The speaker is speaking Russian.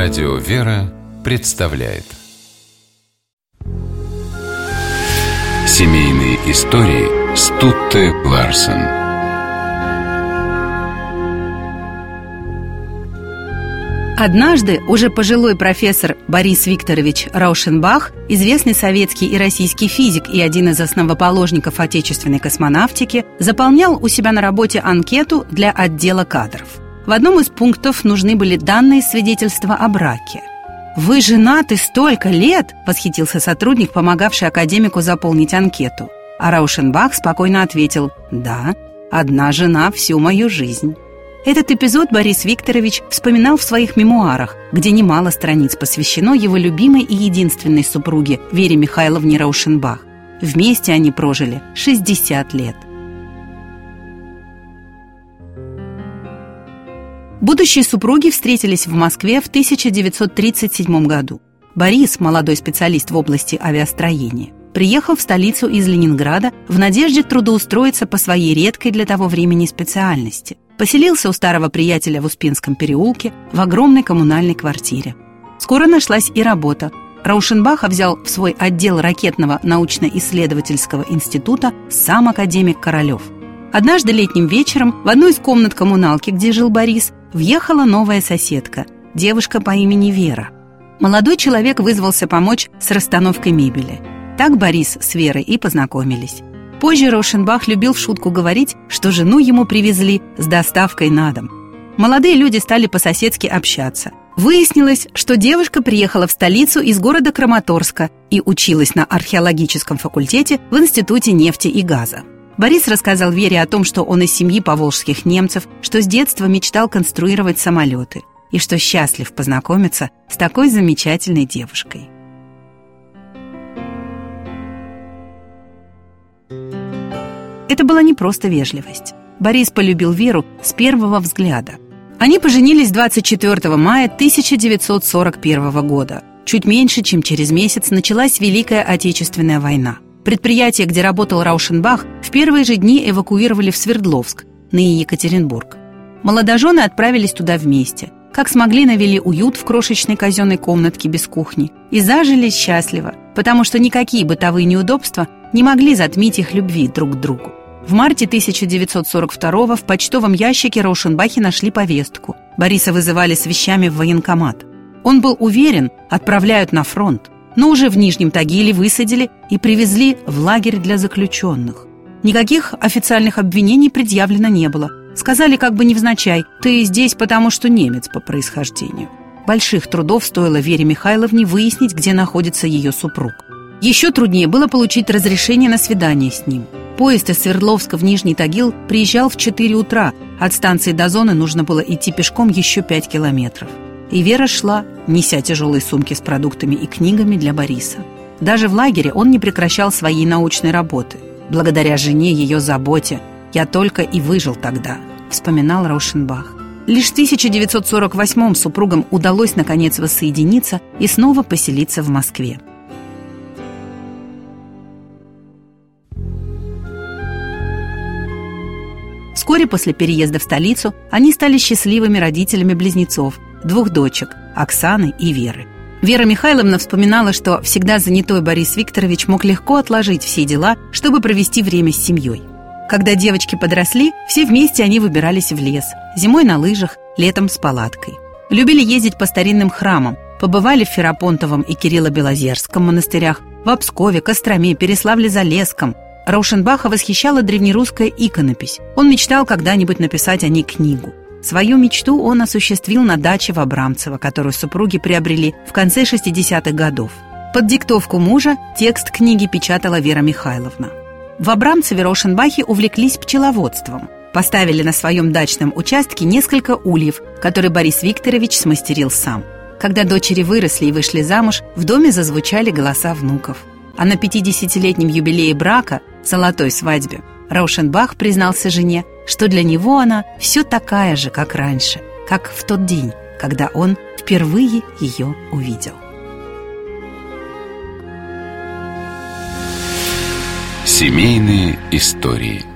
Радио «Вера» представляет Семейные истории Стутте Ларсен. Однажды уже пожилой профессор Борис Викторович Раушенбах, известный советский и российский физик и один из основоположников отечественной космонавтики, заполнял у себя на работе анкету для отдела кадров. В одном из пунктов нужны были данные свидетельства о браке. «Вы женаты столько лет!» – восхитился сотрудник, помогавший академику заполнить анкету. А Раушенбах спокойно ответил: «Да, одна жена всю мою жизнь». Этот эпизод Борис Викторович вспоминал в своих мемуарах, где немало страниц посвящено его любимой и единственной супруге Вере Михайловне Раушенбах. Вместе они прожили 60 лет. Будущие супруги встретились в Москве в 1937 году. Борис, молодой специалист в области авиастроения, приехал в столицу из Ленинграда в надежде трудоустроиться по своей редкой для того времени специальности. Поселился у старого приятеля в Успенском переулке в огромной коммунальной квартире. Скоро нашлась и работа. Раушенбаха взял в свой отдел ракетного научно-исследовательского института сам академик Королев. Однажды летним вечером в одну из комнат коммуналки, где жил Борис, въехала новая соседка, девушка по имени Вера. Молодой человек вызвался помочь с расстановкой мебели. Так Борис с Верой и познакомились. Позже Раушенбах любил в шутку говорить, что жену ему привезли с доставкой на дом. Молодые люди стали по-соседски общаться. Выяснилось, что девушка приехала в столицу из города Краматорска и училась на археологическом факультете в Институте нефти и газа. Борис рассказал Вере о том, что он из семьи поволжских немцев, что с детства мечтал конструировать самолеты и что счастлив познакомиться с такой замечательной девушкой. Это была не просто вежливость. Борис полюбил Веру с первого взгляда. Они поженились 24 мая 1941 года. Чуть меньше, чем через месяц, началась Великая Отечественная война. Предприятие, где работал Раушенбах, в первые же дни эвакуировали в Свердловск, ныне Екатеринбург. Молодожены отправились туда вместе. Как смогли, навели уют в крошечной казенной комнатке без кухни и зажили счастливо, потому что никакие бытовые неудобства не могли затмить их любви друг к другу. В марте 1942 в почтовом ящике Раушенбахи нашли повестку. Бориса вызывали с вещами в военкомат. Он был уверен, отправляют на фронт, но уже в Нижнем Тагиле высадили и привезли в лагерь для заключенных. Никаких официальных обвинений предъявлено не было. Сказали как бы невзначай: «Ты здесь, потому что немец по происхождению». Больших трудов стоило Вере Михайловне выяснить, где находится ее супруг. Еще труднее было получить разрешение на свидание с ним. Поезд из Свердловска в Нижний Тагил приезжал в 4 утра. От станции до зоны нужно было идти пешком еще 5 километров. И Вера шла, неся тяжелые сумки с продуктами и книгами для Бориса. Даже в лагере он не прекращал своей научной работы. «Благодаря жене, ее заботе, я только и выжил тогда», — вспоминал Раушенбах. Лишь в 1948 супругам удалось наконец воссоединиться и снова поселиться в Москве. Вскоре после переезда в столицу они стали счастливыми родителями близнецов, 2 дочек – Оксаны и Веры. Вера Михайловна вспоминала, что всегда занятой Борис Викторович мог легко отложить все дела, чтобы провести время с семьей. Когда девочки подросли, все вместе они выбирались в лес, зимой на лыжах, летом с палаткой. Любили ездить по старинным храмам, побывали в Ферапонтовом и Кирилло-Белозерском монастырях, в Обскове, Костроме, Переславле-Залесском. Раушенбаха восхищала древнерусская иконопись. Он мечтал когда-нибудь написать о ней книгу. Свою мечту он осуществил на даче в Абрамцево, которую супруги приобрели в конце 60-х годов. Под диктовку мужа текст книги печатала Вера Михайловна. В Абрамцеве Раушенбахи увлеклись пчеловодством. Поставили на своем дачном участке несколько ульев, которые Борис Викторович смастерил сам. Когда дочери выросли и вышли замуж, в доме зазвучали голоса внуков. А на 50-летнем юбилее брака, золотой свадьбе, Раушенбах признался жене, что для него она все такая же, как раньше, как в тот день, когда он впервые ее увидел. Семейные истории.